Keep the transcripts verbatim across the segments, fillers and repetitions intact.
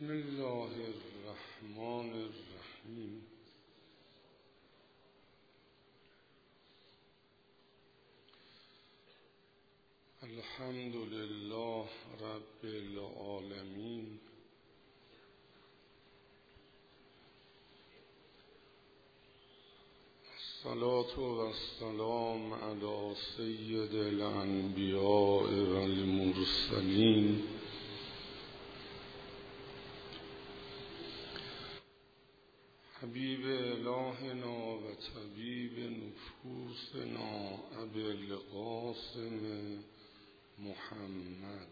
بسم الله الرحمن الرحیم. الحمد لله رب العالمین. الصلاة والسلام علی سید الانبیاء والمرسلین حبیب الهنا و طبیب نفوسنا ابی القاسم محمد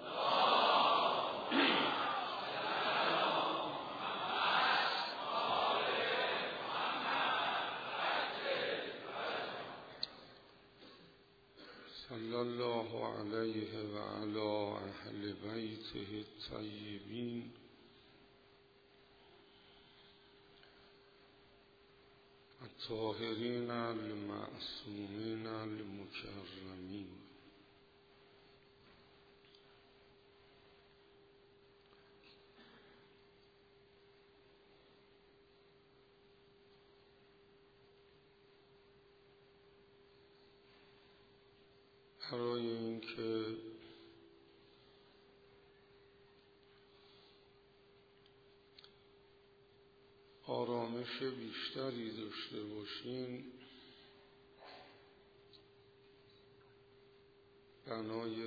صلی الله علیه و علی اهل بیته الطیبین الطاهرین المعصومین المکرمین. برای اینکه آرامش بیشتری داشته باشین، بنای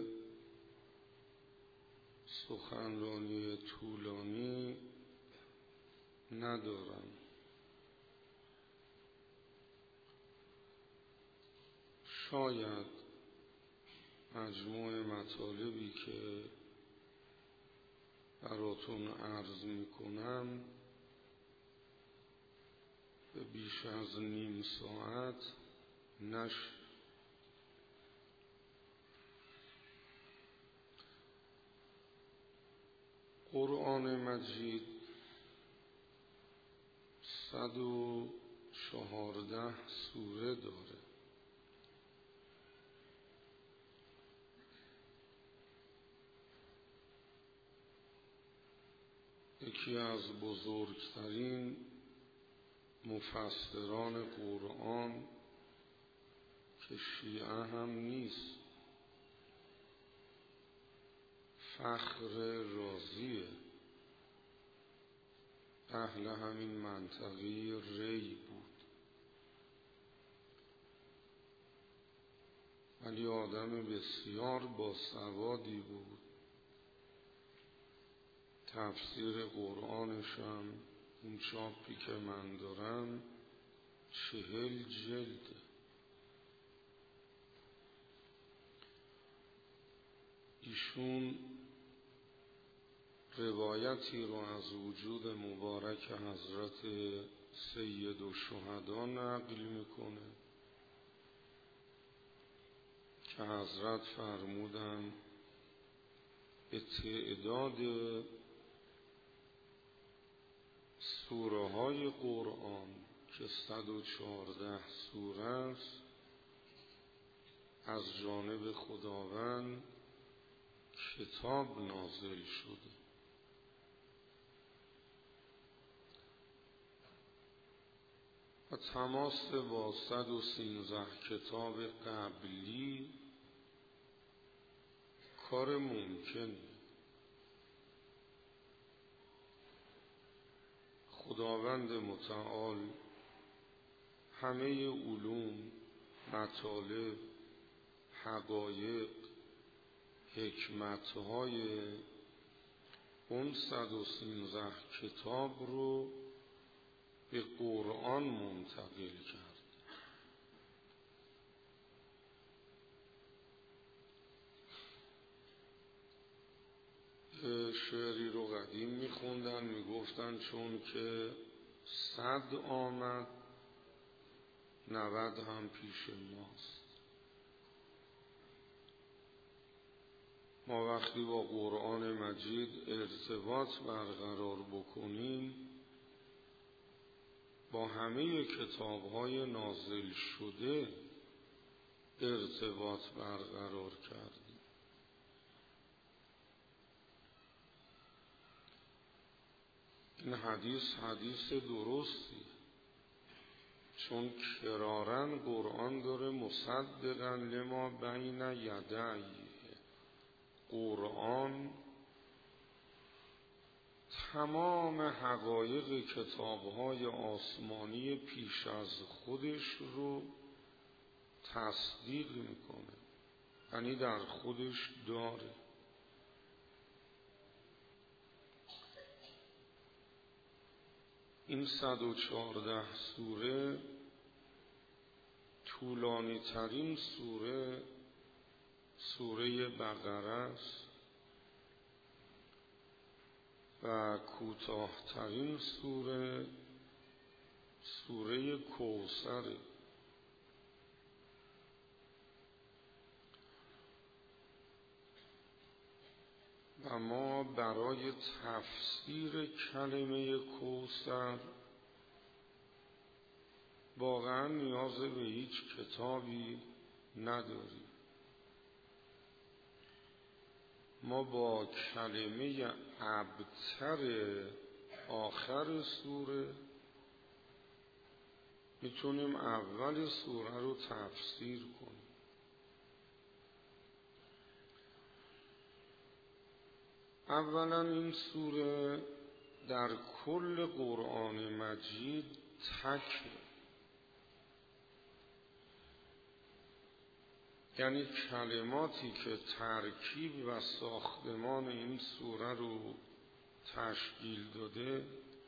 سخنرانی طولانی ندارم. شاید مجموع مطالبی که براتون عرض میکنم به بیش از نیم ساعت نشه. قرآن مجید صد و چهارده سوره داره. یکی از بزرگترین مفسران قرآن که شیعه هم نیست، فخر رازیه، اهل همین منطقه ری بود، ولی آدم بسیار باسوادی بود. تفسیر قرآنشم این چاپی که من دارم چهل جلد. ایشون روایتی رو از وجود مبارک حضرت سید الشهدا نقل میکنه که حضرت فرمودن به تعداد سوره های قرآن که صد و چهارده سوره است، از جانب خداوند کتاب نازل شده. و تماس با صد و سینزده کتاب قبلی کار ممکنه. خداوند متعال همه علوم، مطالب، حقایق، حکمتهای اون صد و سینزده کتاب رو به قرآن منتقل کرد. شعری رو قدیم میخوندن، میگفتن چون که صد آمد نود هم پیش ماست. ما وقتی با قرآن مجید ارتباط برقرار بکنیم، با همه کتاب‌های نازل شده ارتباط برقرار کردیم. این حدیث حدیث درستی، چون کرارن قرآن داره مصدقا لما بین یدیه. قرآن تمام حقایق کتاب‌های آسمانی پیش از خودش رو تصدیق میکنه، یعنی در خودش داره. این صد و چهارده سوره طولانی ترین سوره سوره بقره است و کوتاه ترین سوره سوره کوثر. و ما برای تفسیر کلمه کوثر واقعا نیاز به هیچ کتابی نداریم. ما با کلمه ابتر آخر سوره میتونیم اول سوره رو تفسیر کنیم. اولا این سوره در کل قرآن مجید تک، یعنی کلماتی که ترکیب و ساختمان این سوره رو تشکیل داده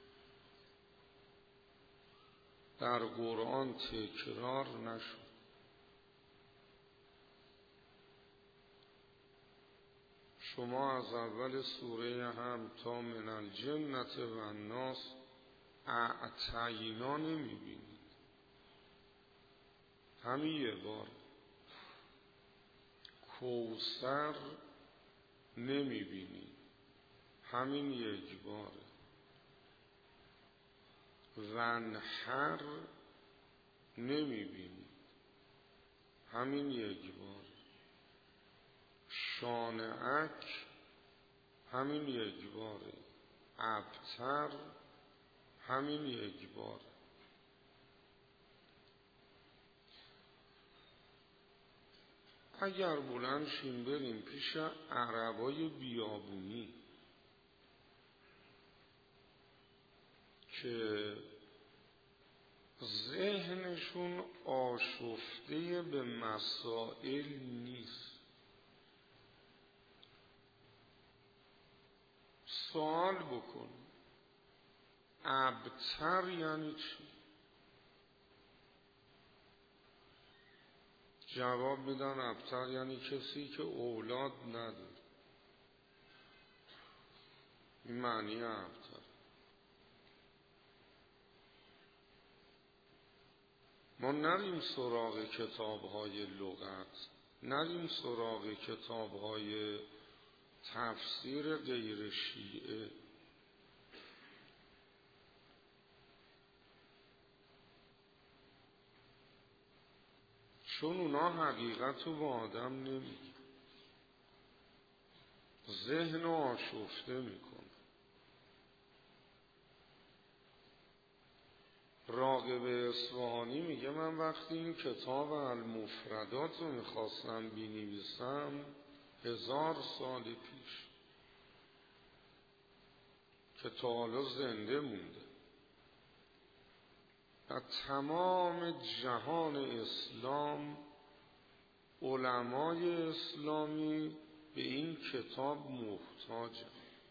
در قرآن تکرار نشد. شما از اول سوره هم تا من الجنة و الناس اعطینا نمیبینید، همین یه بار. کوثر نمیبینید، همین یک بار. ونحر نمیبینید، همین یک بار. شانعک همین یک باره. ابتر همین یک بار. اگر بلند شیم بریم پیش عربای بیابونی که ذهنشون آشفته به مسائل نیست، سوال بکن ابتر یعنی چی؟ جواب میدن ابتر یعنی کسی که اولاد نداره. این معنی ابتر. ما نریم سراغ کتاب‌های لغت، نریم سراغ کتاب‌های تفسیر غیر شیعه. چون اونا حقیقت رو با آدم نمیگن، ذهن رو آشفته میکنه. راغب اصفهانی میگه من وقتی این کتاب المفردات رو میخواستم بنویسم هزار سال پیش که تا حالا زنده مونده و تمام جهان اسلام، علمای اسلامی به این کتاب محتاجن.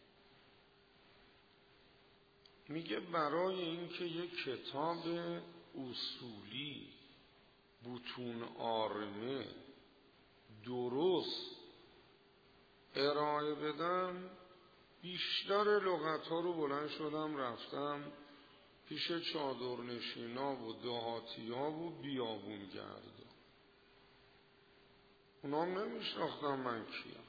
میگه برای اینکه یک کتاب اصولی بطون آرمه درست ارائه بدم، بیشتر لغت ها رو بلند شدم رفتم پیش چادرنشینا و دهاتیا و بیابونگردا. اونا هم نمیشناختم من کیم.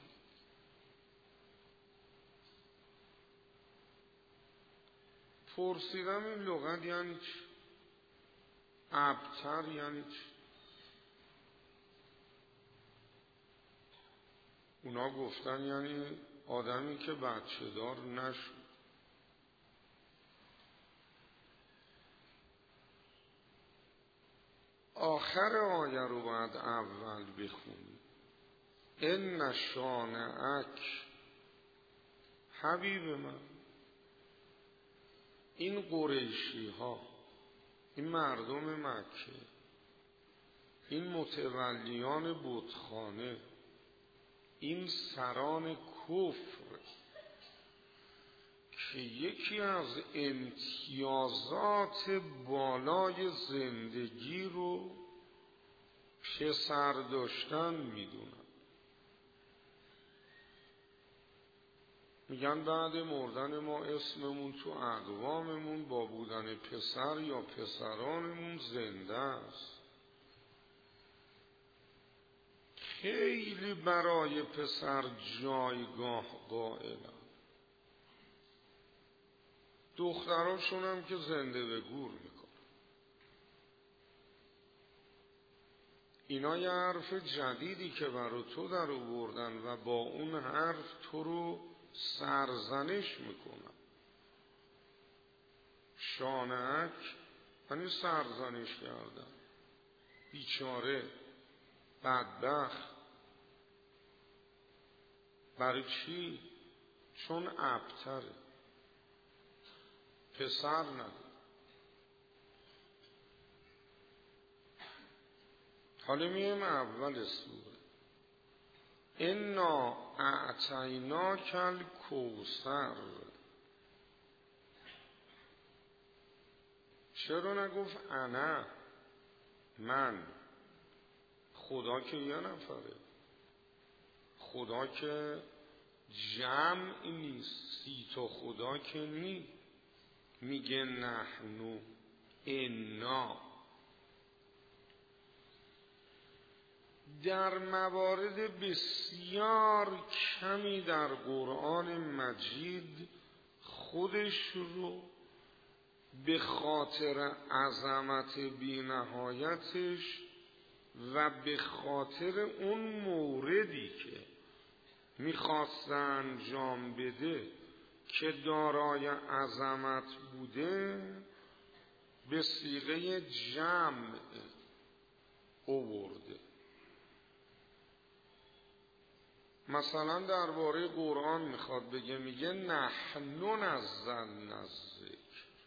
پرسیدم این لغت یعنی چی؟ ابتر یعنی چی؟ اونا گفتن یعنی آدمی که بچه دار نشد. آخر آیه رو باید اول بخونی. ان شانئک، حبیب من، این قریشی ها، این مردم مکه، این متولیان بتخانه، این سران کفر که یکی از امتیازات بالای زندگی رو پسر داشتن میدونن. میگن بعد مردن ما اسممون تو اقواممون با بودن پسر یا پسرانمون زنده است. خیلی برای پسر جایگاه قائلن. دختراشون هم که زنده به گور میکنن. اینا یه حرف جدیدی که برای تو در آوردن و با اون حرف تو رو سرزنش میکنن. شانک یعنی سرزنش کردن، بیچاره، بدبخت. برای چی؟ چون ابتره، پسر نداره. حالا میایم اول سوره. انا اعطیناک الکوثر. چرا نگفت انا؟ من. خدا که یه نفره، خدا که جمع نیست، سی تا خدا که نی. میگه نحنو، انا. در موارد بسیار کمی در قرآن مجید خودش رو به خاطر عظمت بی‌نهایتش و به خاطر اون موردی که میخواست انجام بده که دارای عظمت بوده به صیغه جمع آورده. مثلا درباره قرآن میخواد بگه، میگه نحن نزلنا الذکر.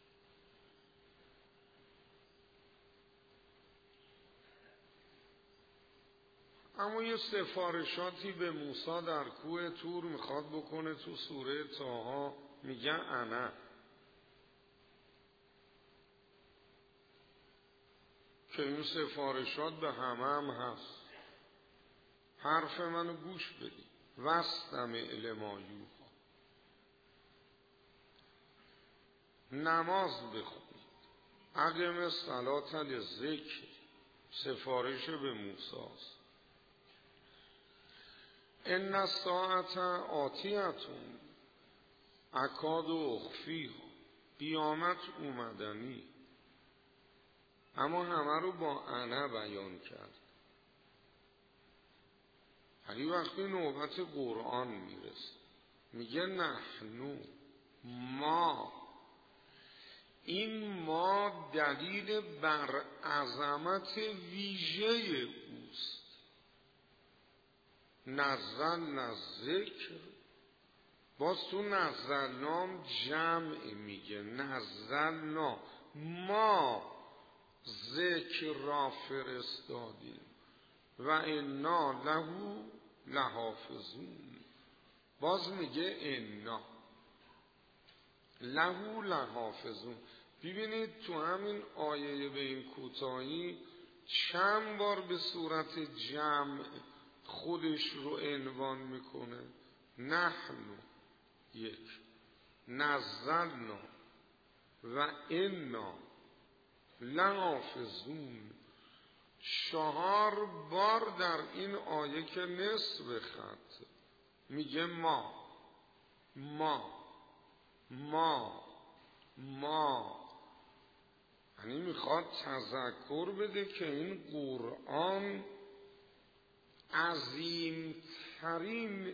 اما یه سفارشاتی به موسی در کوه طور میخواد بکنه تو سوره طه، میگه انا. که این سفارشات به همه هم هست. حرف منو گوش بدی، واستمع لما یوحی. نماز بخونید، اقم الصلاة للذکر، سفارش به موسی است. ان الساعة آتیتون اکاد اخفیها. قیامت اومدنی، اما همه رو با انا بیان کرد. ولی وقتی نوبت قرآن میرسه میگه نحنو، ما. این ما دلیل بر عظمت ویژه اوست. نزلنا الذکر، باز تو نزلنام جمع میگه. نزلنا، ما ذکر را فرستادیم و انا له لحافظون. باز میگه انا له لحافظون. ببینید تو همین آیه به این کوتاهی چند بار به صورت جمع خودش رو عنوان میکنه. نحنو یک، نزلنا و انا لحافظون. چهار بار در این آیه که نصف خط میگه ما ما ما ما. یعنی میخواد تذکر بده که این قرآن عظیمترین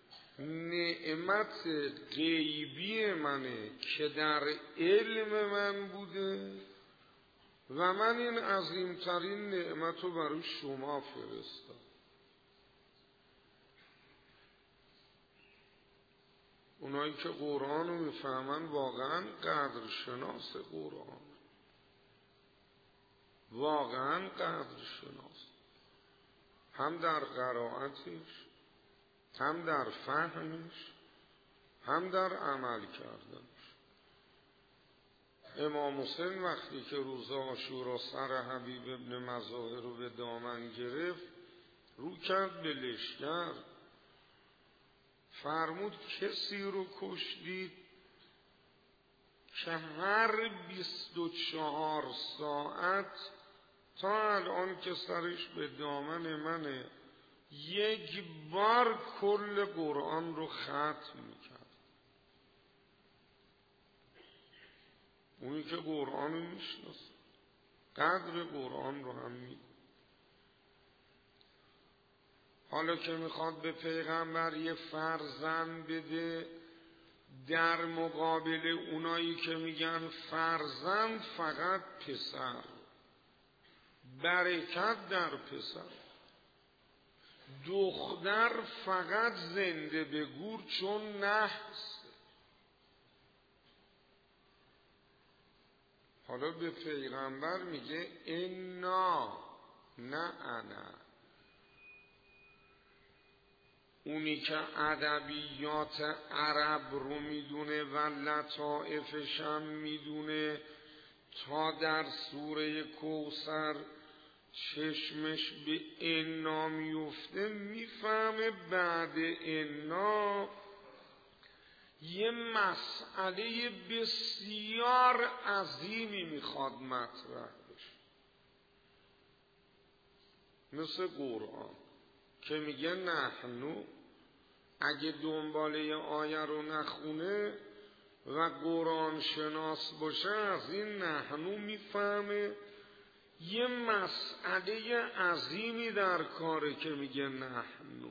نعمت غیبی منه که در علم من بوده و من این عظیمترین نعمت رو برای شما فرستم. اونایی که قرآن رو میفهمن واقعا قدر شناس قرآن، واقعا قدر شناس، هم در قرائتش، هم در فهمش، هم در عمل کردنش. امام حسین وقتی که روز عاشورا سر حبیب ابن مظاهر رو به دامن گرفت، رو کرد به لشکر، فرمود کسی رو کشتید که هر بیست و چهار ساعت تا الان که سرش به دامن منه یک بار کل قرآن رو ختم میکرد. اونی که قرآن رو میشناسه، قدر قرآن رو هم میدونه. حالا که میخواد به پیغمبر یه فرزند بده، در مقابل اونایی که میگن فرزند فقط پسر، برکت در پسر، دختر فقط زنده به گور چون نحس. حالا به پیغمبر میگه انا نه انا. اونی که ادبیات عرب رو میدونه و لطائفش هم میدونه، تا در سوره کوثر چشمش به انا میفته، میفهمه بعد انا یه مسئله بسیار عظیمی میخواد مطرح بشه. مثل قرآن که میگه نحنو، اگه دنباله آیه رو نخونه و قرآن شناس باشه، از این نحنو میفهمه یه مسئله عظیمی در کاره که میگه نحنو.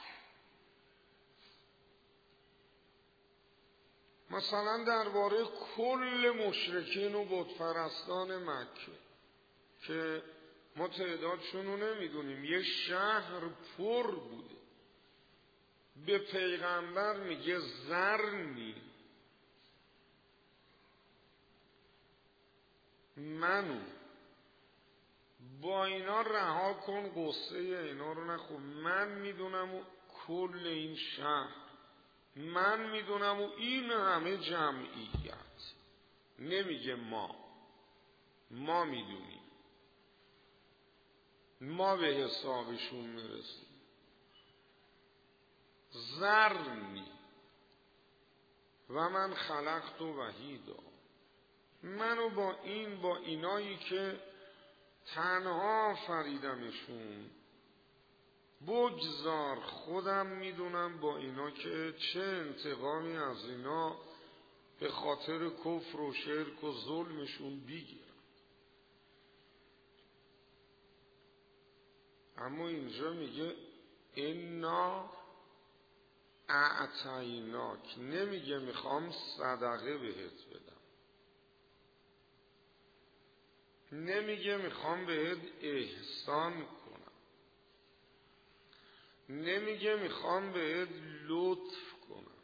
مثلا درباره کل مشرکین و بتپرستان مکه که ما تعدادشون رو نمیدونیم، یه شهر پر بوده، به پیغمبر میگه ذرنی منو با اینا رها کن، قصه اینا رو نخون، من میدونم و کل این شهر، من میدونم و این همه جمعیت. نمیگه ما، ما میدونیم، ما به حسابشون میرسیم. ذرنی و من خلقت و وحیدا، منو با این با اینایی که تنها فریدمشون بگذار، خودم میدونم با اینا که چه انتقامی از اینا به خاطر کفر و شرک و ظلمشون بگیرم. اما اینجا میگه انا اعطیناک، نمیگه میخوام صدقه بهت بدم، نمیگه میخوام بهت احسان کنم، نمیگه میخوام بهت لطف کنم،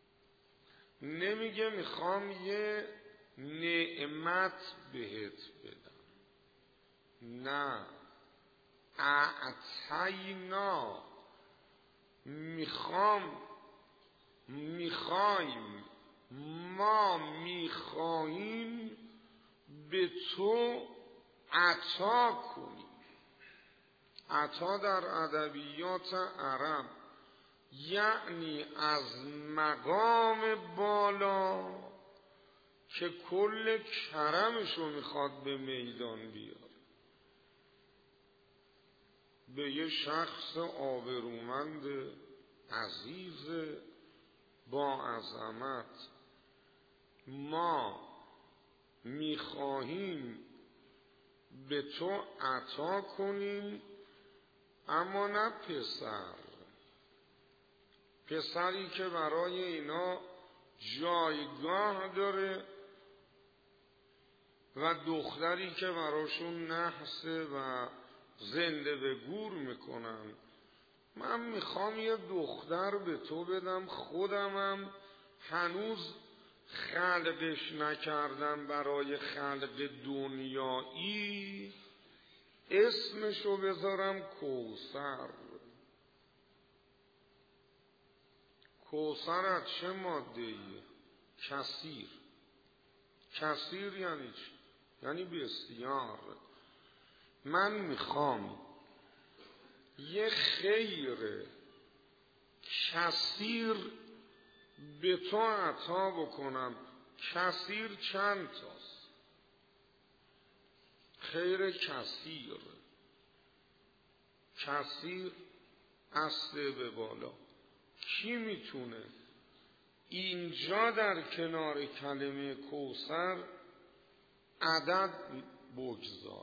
نمیگه میخوام یه نعمت بهت بدم. نه، اعطینا، میخوام میخوایم ما میخواهیم به تو عطا کنیم. عطا در ادبیات عرب یعنی از مقام بالا که کل کرمشو میخواد به میدان بیاره، به یه شخص آبرومند عزیز با عظمت ما میخواهیم به تو عطا کنیم، اما نه پسر، پسری که برای اینا جایگاه داره و دختری که براشون نحسه و زنده به گور میکنن. من میخوام یه دختر به تو بدم، خودمم هنوز خلقش نکردم برای خلق دنیایی، اسمشو بذارم کوثر. کوثر از چه ماده‌ایه؟ کثیر. کثیر یعنی چی؟ یعنی بسیار. من میخوام یه خیر کثیر به تو عطا بکنم. کثیر چند تاست؟ خیر کثیر، کثیر از سه به بالا. کی میتونه اینجا در کنار کلمه کوثر عدد بگذار؟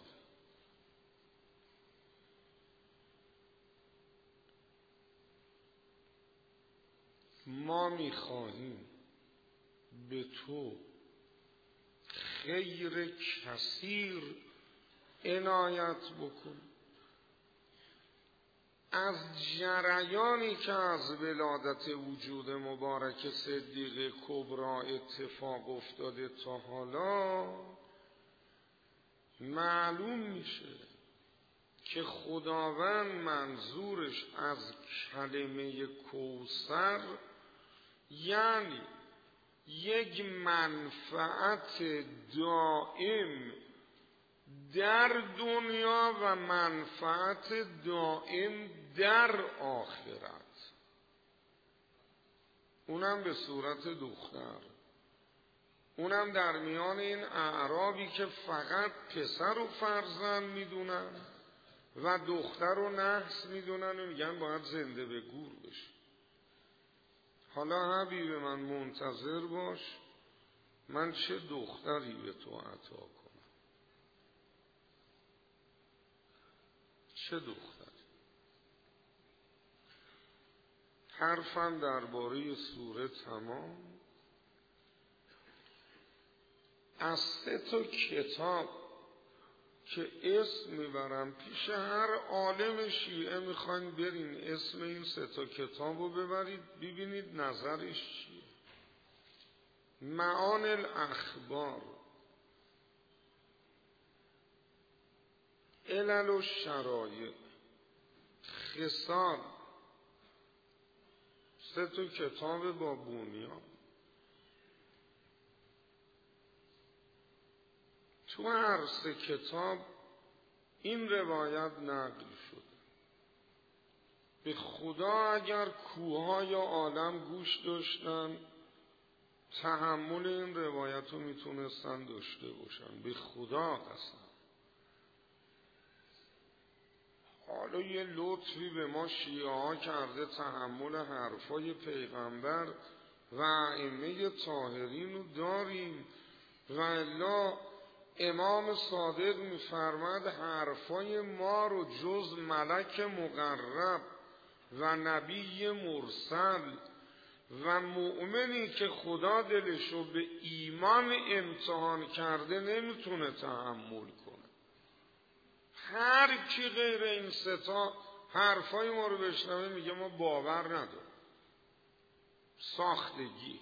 ما میخواهیم به تو خیر کثیر عنایت بکن. از جریانی که از ولادت وجود مبارک صدیقه کبرا اتفاق افتاده تا حالا معلوم میشه که خداوند منظورش از کلمه کوثر یعنی یک منفعت دائم در دنیا و منفعت دائم در آخرت، اونم به صورت دختر، اونم در میان این اعرابی که فقط پسر و فرزند میدونن و دختر و نحس میدونن و میگن باید زنده به گور بشه. حالا حبیب من منتظر باش من چه دختری به تو عطا کنم. چه دختری؟ حرفم درباره سوره تمام. از سه تا کتاب که اسم میبرم پیش هر عالم شیعه، میخواین برین اسم این سه تا کتاب رو ببرید ببینید نظرش چیه. معان الاخبار، علل و شرایع، خصال، سه تا کتاب با بنیان. تو هر سه کتاب این روایت نقل شده. به خدا اگر کوه‌های عالم گوش داشتن تحمل این روایت رو میتونستن داشته باشن، به خدا قسم. حالا یه لطفی به ما شیعه ها کرده تحمل حرفای پیغمبر و ائمه طاهرین رو داریم و الا امام صادق میفرماد حرفای ما رو جز ملک مقرب و نبی مرسل و مؤمنی که خدا دلشو به ایمان امتحان کرده نمیتونه تحمل کنه. هر کی غیر این ستا حرفای ما رو بشنوه میگه ما باور نداریم. ساختگی.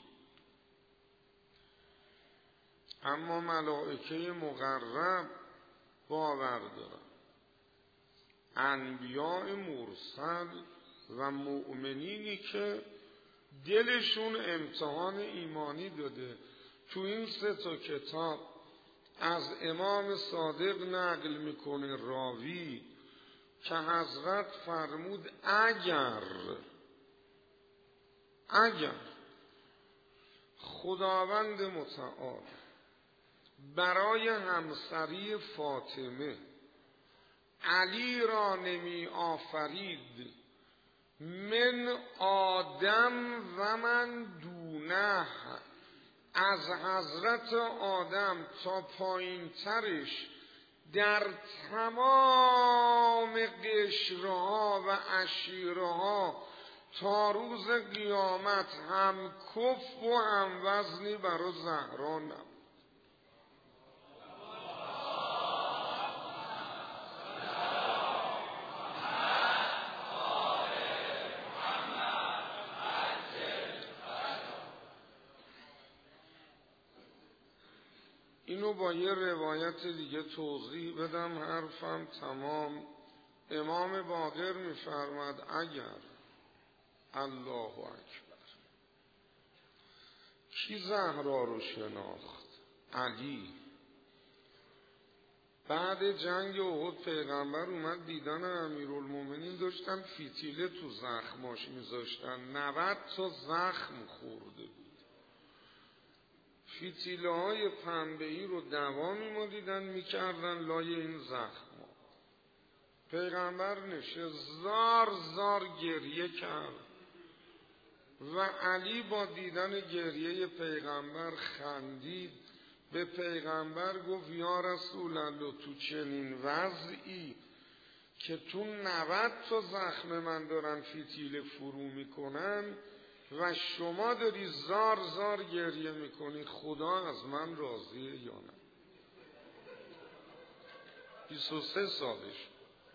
اما ملائکه مقرب باور دارن. انبیاء مرسل و مؤمنینی که دلشون امتحان ایمانی داده. تو این سه تا کتاب از امام صادق نقل میکنه راوی که حضرت فرمود اگر اگر خداوند متعال برای همسری فاطمه علی را نمی آفرید من آدم و من دونه، از حضرت آدم تا پایین ترش در تمام قشرها و عشیرها تا روز قیامت هم کف و هم وزنی برای زهرا نبود. اینو با یه روایت دیگه توضیح بدم حرفم تمام. امام باقر می‌فرماد اگر الله اکبر کی زهرا رو شناخت؟ علی. بعد جنگ احد پیغمبر اومد دیدن امیرالمومنین، داشتن فتیله تو زخماش میذاشتن، نود تا زخم خورده بود. فتیله های پنبه‌ای رو دوا میمالیدن میکردن لای این زخما. پیغمبر نشه زار زار گریه کرد و علی با دیدن گریه پیغمبر خندید. به پیغمبر گفت یا رسول الله تو چنین وضعی که تو نود تا زخم من دارن فتیله فرو میکنن و شما داری زار زار گریه میکنی، خدا از من راضیه یا نه؟ بیست و سه سالش.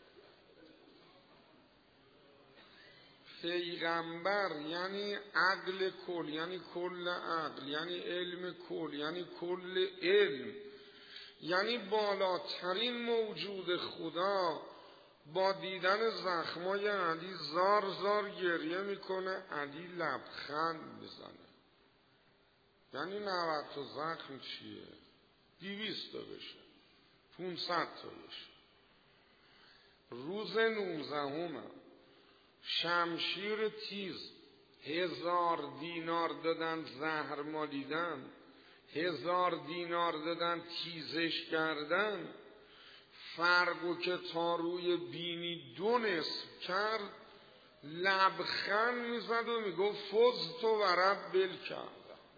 پیغمبر یعنی عقل کل، یعنی کل عقل، یعنی علم کل، یعنی کل علم، یعنی بالاترین موجود خدا با دیدن زخمای علی زار زار گریه میکنه، علی لبخند میزنه. یعنی نود تا زخم چیه؟ دویست تا بشه، پونصد تا بشه. روز نوزدهم شمشیر تیز هزار دینار دادن زهر مالیدن، هزار دینار دادن تیزش کردن، فرقو که تا روی بینی دو نصف کرد، لبخند میزد و میگفت فزت و رب الکعبه.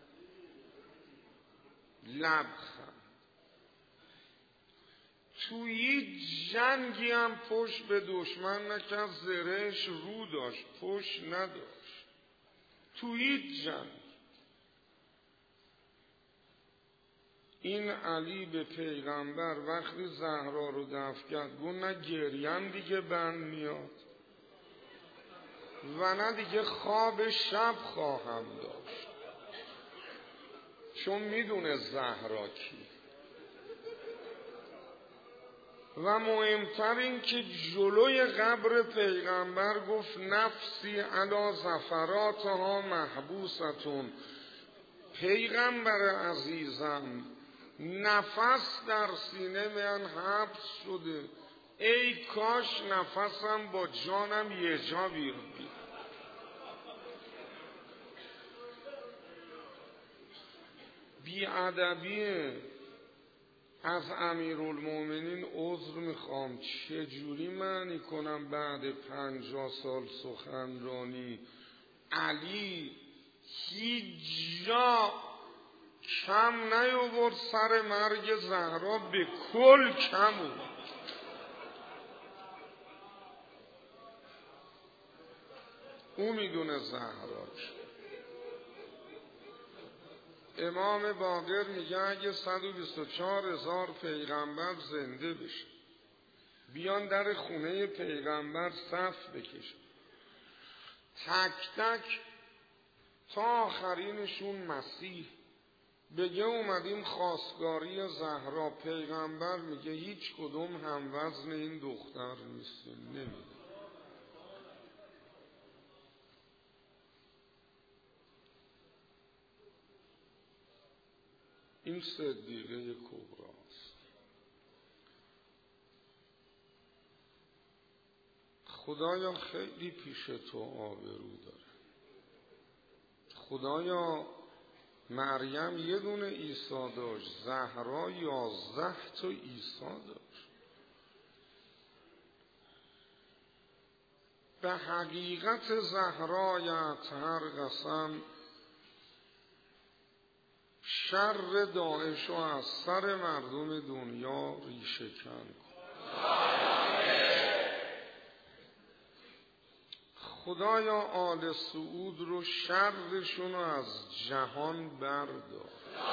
لبخند. تو هیچ جنگی هم پشت به دشمن نکرد، زرهش رو داشت، پشت نداشت. تو هیچ جنگ. این علی به پیغمبر وقتی زهرا رو دفن کرد گفت نه گریم دیگه بند میاد و نه دیگه خواب شب خواهم داشت، چون میدونه زهرا کی. و مهمتر این که جلوی قبر پیغمبر گفت نفسی علی زفراتها محبوستون. پیغمبر عزیزم نفس در سینه من حبس شده، ای کاش نفسم با جانم یه جا بیرون. بی‌ادبیه. از امیرالمومنین عذر میخوام، چجوری معنی کنم بعد پنجاه سال سخنرانی علی هیچ جا کم نیاورد، سر مرگ زهرا به کل کم بود. او میدونه زهرا چی. امام باقر میگه اگه صد و بیست و چهار هزار پیغمبر زنده بشه بیان در خونه پیغمبر صف بکشن، تک تک تا آخرینشون مسیح بگه اومدیم خواستگاری زهرا، پیغمبر میگه هیچ کدوم هم وزن این دختر نیستیم، نمیده. این صدیقه کبراست. خدایا خیلی پیش تو آبرو داره. خدایا مریم یه دونه عیسی داشت، زهرا یازده تا عیسی داشت. به حقیقت زهرایت هر قسم، شر داعش رو از سر مردم دنیا ریشه کن کن. خدایا آل سعود رو شرشون رو از جهان بردار.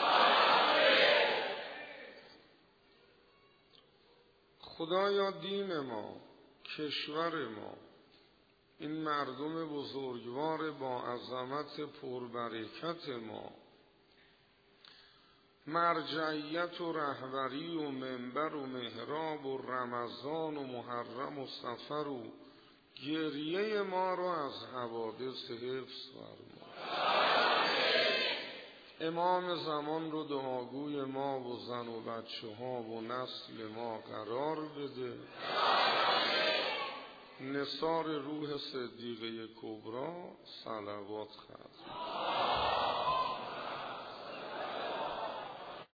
خدایا دین ما، کشور ما، این مردم بزرگوار با عظمت پربرکت ما مرجعیت و رهبری و منبر و محراب و رمضان و محرم و سفر و گریه ما رو از حوادث حفظ فرما. امام زمان رو دعاگوی ما و زن و بچه ها و نسل ما قرار بده. نثار روح صدیقه کبرا صلوات ختم.